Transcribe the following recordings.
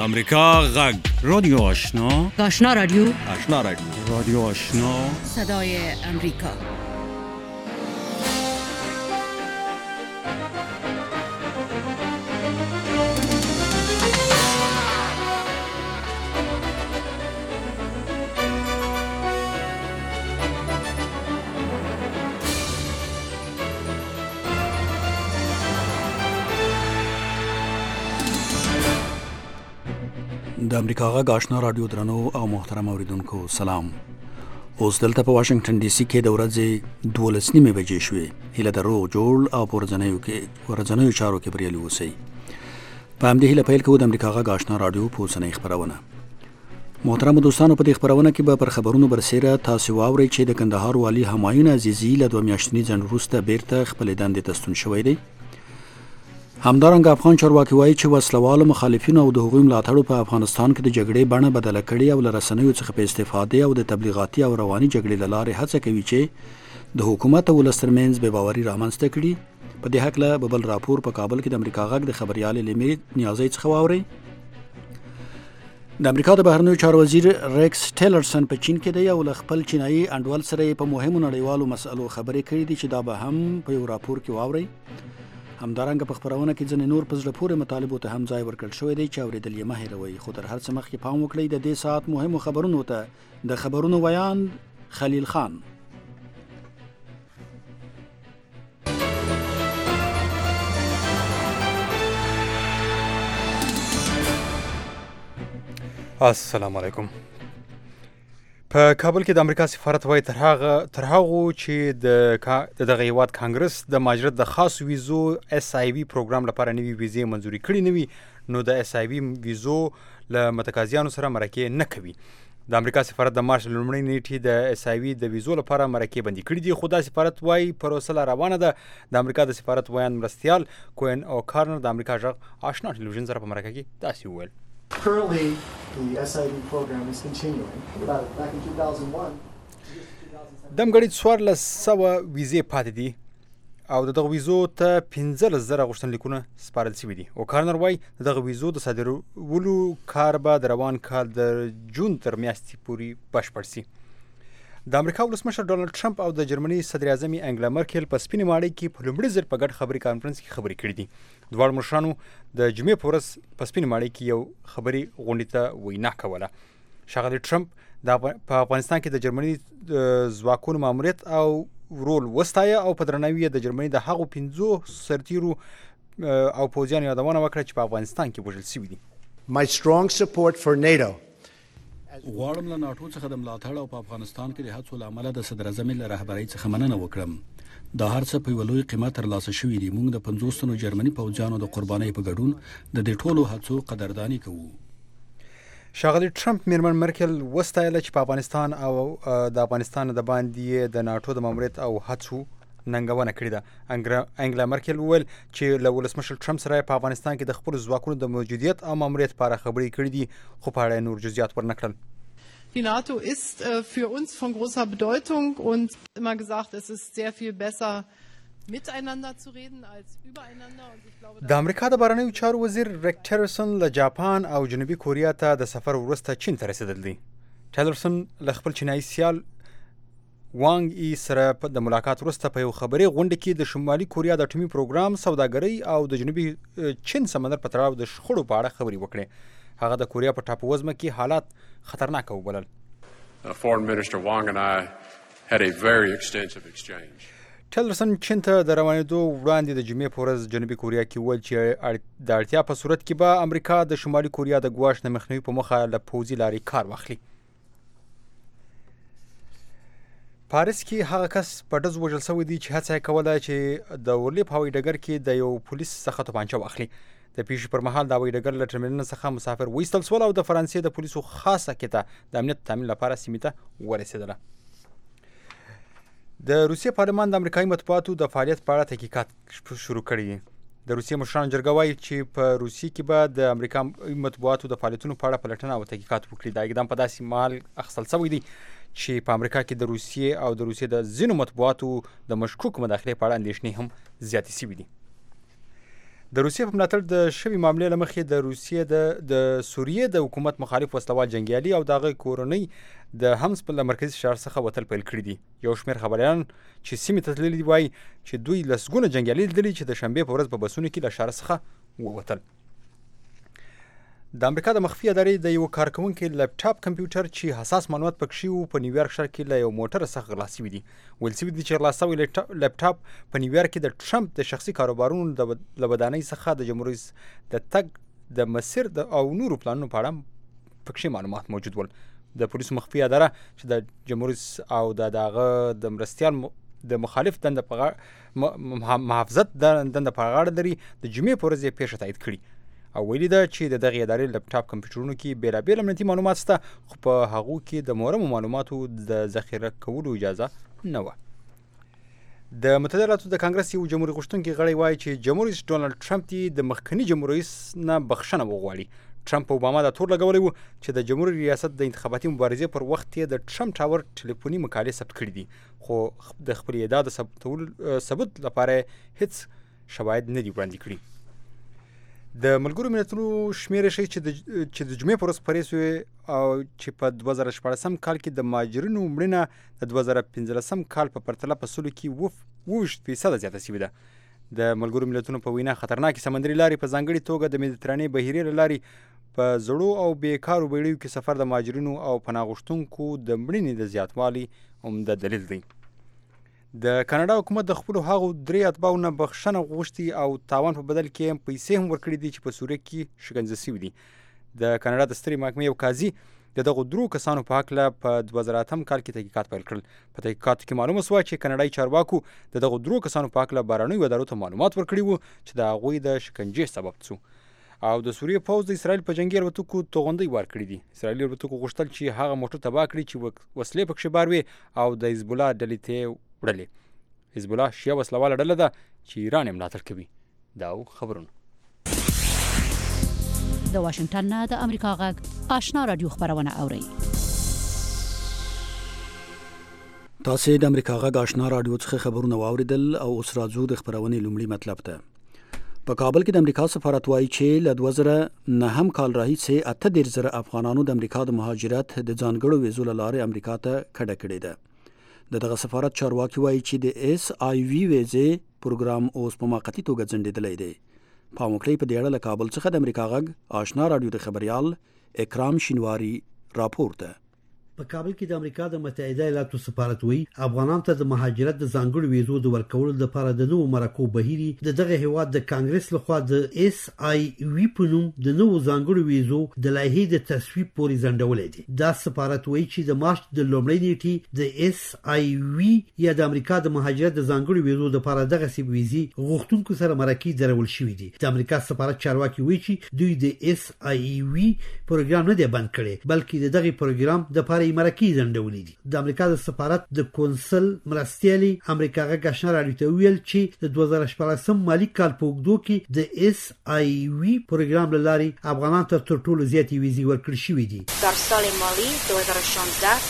امریکا غږ رادیو آشنا رادیو رادیو آشنا صدای امریکا. د امریکا غږ آشنا رادیو درنو او محترم اوریدونکو سلام. اوس دلته په واشنگټن ډي سي کې د ورځې 12:30 بجې شوې. هیله درو جوړ او ورځنیو چارو کې بریالي اوسئ. په همدې هیله پیل کوو د امریکا غږ آشنا رادیو په اوسنۍ خپرونه. محترم دوستانو، په دې خپرونه کې به پر خبرونو برسېره تاسو واورئ چې د کندهار والي همایون عزیزي له 2 میاشتني ځنډ وروسته بیرته خپلې دندې ته ستون شوی دی. همدارنګه افغان چارواکي وایي چې وسلوالو مخالفینو او د هغوی ملاتړو په افغانستان کې د جګړې بڼه بدله کړې او له رسنیو څخه په استفادې او د تبلیغاتي او رواني جګړې له لارې هڅه کوي چې د حکومت او ولس ترمنځ بې باوري رامنځته کړي. په دې هکله به بل راپور په کابل کې د امریکا غږ د خبريال لیمي نیازي څخه واوري. د امریکا د بهرنیو چارو وزیر ریکس ټیلرسن په چین کې دی او له خپل چینایي انډول سره په مهمو نړیوالو مسألو خبرې کړې دي چې دا به هم په یو راپور کې واوري. همدارنګه په خبرونه کې ځینې نور په زړه پورې مطالبو ته هم ځای ورکړل شوی دی چې اورېدل یې مه هېروئ. خو تر هر څه مخکې پام وکړئ د دې ساعت مهمو خبرونو ته. د خبرونو ویاند خلیل خان. السلام علیکم. په کابل کې د امریکا سفارت وایي تر هغه چې د دغه هیواد کانګرس د مهاجرت د خاص ویزو SIV پروګرام لپاره نوي ویزې منظوري کړي نه وي، نو د SIV ویزو له متقاضیانو سره مرکې نه کوي. د امریکا سفارت د مارچ لومړۍ نیټې د SIV د ویزو لپاره مرکې بندي کړي دي، خو دا سفارت وایي پروسه لا روانه ده. د امریکا د سفارت ویاند مرستیال کوین او کارنر د امریکا غږ آشنا ټلویزیون سره په مرکه کې داسې وویل. Currently, the SIV program is continuing. Back in 2001, دمګړي 1400 ویزې پاتې دي او دغه ویزو ته 15,000 غوښتنلیکونه سپارل شوي دي. او کارنر وایي دغه ویزو د صادرولو کار به د روان کال د جون تر میاشتې پورې بشپړ شي. د امریکا ولسمشر ډونالد ټرمپ او د جرمني صدر اعظم انګلا مرکل په سپینې ماڼۍ کې په لومړي ځل په ګډ خبري کانفرنس کې خبرې کړې دي. دواړو مشرانو د جمعې په ورځ په سپینې ماڼۍ کې یو خبري غونډې ته وینا کوله. ښاغلی ټرمپ په افغانستان کې د جرمني ځواکونو ماموریت او رول وستایه او په درناوي د جرمني د هغو 15 سرتیرو او پوځیانو یادونه وکړه چې په افغانستان کې وژل شوي دي. My strong support for NATO. غواړم له ناټو څخه د ملاتړ او په افغانستان کې د هڅو له امله د صدر اعظم له رهبرۍ څخه مننه وکړم. دا هر څه په یو لوی قیمت ترلاسه شوي دي. موږ د 50 تنو جرمني پوځیانو د قربانۍ په ګډون د دې ټولو هڅو قدرداني کوو. ښاغلی ټرمپ میرمن مرکل وستایله چې په افغانستان او د افغانستان د باندې د ناټو د ماموریت او هڅو ننګونه کړې ده. انګلا مرکل وویل چې له ولسمشر ټرمپ سره په افغانستان کې د خپل ځواکونو د موجودیت او ماموریت په اړه خبرې کړې دي، خو په اړه نور جزئیات ورنکړل. Die NATO ist für uns von großer Bedeutung und immer gesagt, es ist sehr viel besser miteinander zu reden als übereinander. Und ich glaube, د امریکا د بهرنیو چارو وزیر ریک ټیلرسن له جاپان او جنوبي کوریا ته د سفر وروسته چین ته رسیدل دي. ټیلرسن له خپل چینایي سیال وانګ ای سره د ملاقات وروسته په یو خبري غونډه کې د شمالي کوریا د اټومي پروګرام، سوداګرۍ او د جنوبي چین سمندر په تړاو د شخړو په اړه خبرې وکړې. هغه د کوریا په ټاپووزمه کې حالات خطرناک وبلل. Foreign Minister Wang and I had a very extensive exchange. ټیلرسن چین ته د روانېدو وړاندې د جمعې په ورځ جنوبي کوریا کې وویل چې د اړتیا په صورت کې به امریکا د شمالي کوریا د ګواښ د مخنیوي په موخه له پوځي لارې کار واخلي. پاریس کې هغه کس په ډز وژل شوی دی چې هڅه یې کوله چې د اورلیپ هوایي ډګر کې د یو پولیس څخه توپانچه واخلي. د پیښې پر مهال د هوایي ډګر له ټرمینل څخه مسافر وایستل شول او د فرانسې د پولیسو خاصه کته د امنیت تامین لپاره سیمې ته ورسېدله. د روسیې پارلمان د امریکایي مطبوعاتو د فعالیت په اړه تحقیقات شروع کړي دي. د روسیې مشرانو جرګه وایي چې په روسیې کې به د امریکایي مطبوعاتو د فعالیتونو په اړه پلټنه او تحقیقات وکړي. دا اقدام په داسې مهال اخیستل شوی دی چې په امریکا کې د روسیې او د روسیې د ځینو مطبوعاتو د مشکوک مداخلې په اړه اندېښنې هم زیاتې شوي دي. د روسیې په ملاتړ د شوي معاملې له مخې د روسیې د سوریې د حکومت مخالف وسلوال جنګیالي او د هغې کورنۍ د حمص په مرکزي ښار څخه وتل پیل کړي دي. یو شمېر خبریالان چې سیمې ته تللي دي وایي چې دوی لسګونه جنګیالي لیدلي چې د شنبې په ورځ په بسونو کې له ښاره څخه ووتل. د امریکا د مخفي ادارې د یو کارکوونکي لپټاپ کمپیوټر چې حساس معلومات پکې وو په نیویارک ښار کې له یو موټر څخه غلا شوي دي. ویل شوي دي چې غلا شوی لپټاپ په نیویارک کې د ټرمپ د شخصي کاروبارونو له ودانۍ څخه د جمهور رئیس د تګ د مسیر او نورو پلانونو په اړه پکې معلومات موجود ول. د پولیسو مخفي اداره چې د جمهور رئیس او دغه د مرستیال د مخالف دنده په محافظت دنده په غاړه لري د جمعې په ورځ یې پیښه تایید کړي او ویلي ده چې د دغې ادارې لپټاپ کمپیوټرونو کې بېلابېل امنیتي معلومات شته خو په هغو کې د مهمو معلوماتو د ذخیره کولو اجازه نه وه. د متحده ایالاتو د کانګرس یو جمهوریت غوښتونکی غړی وایي چې جمهور رئیس ډونالډ ټرمپ دې د مخکني جمهور رئیس نه بخښنه وغواړي. ټرمپ او اوباما دا تور لګولی و چې د جمهوریت ریاست د انتخاباتي مبارزې پر وخت یې د ټرمپ ټاور ټلیفوني مکالمې ثبت کړي دي خو د خپل ادعا د ثبوت لپاره هیڅ شواهد نه دي وړاندې کړي. د ملګرو ملتونو شمېرې ښیي چې د جمعې په ورځ خپرې شوې او چې په 2014 کال کې د مهاجرینو مړینه د 2015 کال په پرتله په سلو کې 20% زیاته شوې ده. د ملګرو ملتونو په وینا خطرناکې سمندري لارې په ځانګړې توګه د مدیترانې بحیرې له لارې په زړو او بیکارو بیړیو کې سفر د مهاجرینو او پناه غوښتونکو د مړینې د زیاتوالي عمده دلیل دی. د کاناډا حکومت د خپلو هغو 3 اتباعو نه بخښنه غوښتي او تاوان په بدل کې هم پیسې هم ورکړي دي چې په سوریه کې شکنجه شوي دي. د کاناډا د سترې محکمې یو قاضي د دغو 3 کسانو په هکله په 2008 کال کې تحقیقات پیل کړل. په تحقیقاتو کې معلومه شوه چې کاناډایي چارواکو د دغو 3 کسانو په هکله بهرنیو ادارو ته معلومات ورکړي وو چې د هغوی د شکنجې سبب شو. او د سوریې پوځ د اسرائیل په جنګي الوتکو توغندۍ وار کړي دي. اسرائیلي الوتکو غوښتل چې هغه موټر تباه کړي چې وسلې پکې بار وي او د حزب الله ډلې ته وړلې. حزب الله شیعه وسلواله ډله ده چې ایران یې ملاتړ کوي. دا خبرونه د واشنگټن نه د امریکا غږ آشنا رادیو خبرونه اوري. تاسو د امریکا غږ آشنا رادیو څخه خبرونه واوریدل او اوس راځو د خبرونې لومړی مطلب ته. په کابل کې د امریکا سفارت وایي چې له 2009 کال راهیسې 18,000 افغانانو د امریکا د مهاجرت د ځانګړو ویزو له لارې امریکا ته کډه کړې ده. دغه سفارت چارواکي وایي چې د اس آی وی ویزې پروګرام اوس په موقتي توګه ځنډېدلی دی. په موکړې په دې اړه له کابل څخه د امریکا غږ آشنا رادیو د خبريال اکرام شینواری راپور ده. په کابل کې د امریکا د متحده ایالاتو سفارت وی افغانانو ته د مهاجرت د ځانګړو ویزو د ورکولو لپاره د نوو مرکو بهيري دغه هیواد د کانګرس لخوا د اس آی وی په نوم د نوو ځانګړو ویزو د لایحې د تصویب پورې ځنډولې دي. دا سفارت وی چې د مارچ د لومړۍ نیټې د اس آی وی یا د امریکا د مهاجرت د ځانګړو ویزو لپاره دغه سی ویزي غوښتونکو سره مرکې درول شوې دي. د امریکا سفارت چارواکي وی چې دوی د اس آی وی پروګرام نه دی بند کړي بلکې دغه پروګرام د لپاره مرکې ځنډولې دي. د امریکا د سفارت د کونسل مرستيالي امریکا غږ آشنا رادیو ته ویل چې د 2014 مالی کال په اوږدو کې د اس آی وی پروګرام لاري افغانانو ته تر ټولو زیاتې ویزې ورکړل شوې دي. در سال مالی 2016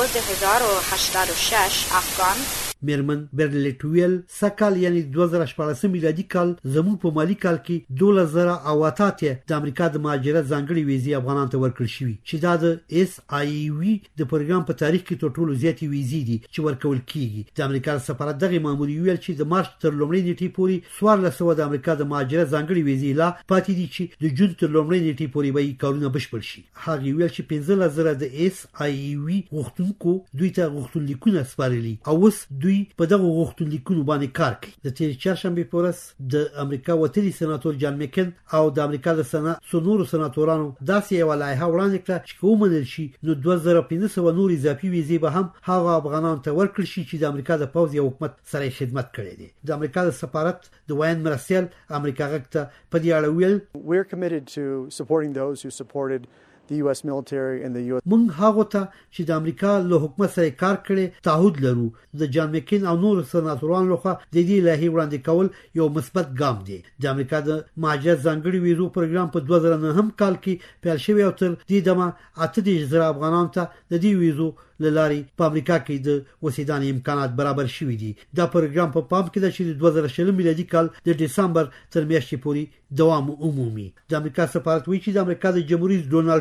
12086 افغان میرمن برلیټ ویل سکال یعنی 2014 میلادي کال زموږ په مالی کال کې 2008 د امریکا د مهاجرت ځانګړي ویزې افغانانو ته ورکړل شوې چې دا د اس آی وی د پروګرام په تاریخ کې تر ټولو زیاتې ویزې دي چې ورکول کیږي. د امریکا سفارت دغه ماموري ویل چې د مارچ تر لومړۍ نیټې پورې 1400 د امریکا د مهاجرت ځانګړي ویزې لا پاتې دي چې د جون تر لومړۍ نیټې پورې به کارونه بشپړ شي. هغه ویل چې 15000 د اس آی وی غوښتونکو دوی ته غوښتنلیکونه سپارلي او اوس دوی په دغه غوښتنلیکونو باندې کار کوي. د تیر چهارشنبه په ورځ د امریکا وتلي سناتور جان میکن او د امریکا د سنورو سناتورانو داسې یو لایحه وړاندې کړه چې کومنل شي نو 2500 نور اضافي ویزې به هم هغه افغانانو ته ورکړل شي چې د امریکا د پوځ یا حکومت سره خدمت کړي دي. د امریکا د سفارت د وایان مرستيال امریکا غږ ته په دې اړه ویل We're committed to supporting those who supported the U.S. military and the U.S. موږ هغه ته چې د امریکا له حکومت سره کار کړي تعهد لرو د جان مکین او نور سناتورانو لخوا د دې لایحې وړاندې کول یو مثبت ګام دی د امریکا د مهاجرت ځانګړي ویزو پروګرام په 2009 کال کې پیل شوی او تر دې دمه 8,000 افغانانو ته د دې ویزو لاري په امریکا کې د وسیدانې امکانات برابر شوي دي دا پروګرام په پام کې د 2020 میلادي کال د دسمبر تر میاشتې پورې دوام عمومي د امریکا سفارت وایي چې د امریکا د جمهوریت ډونالډ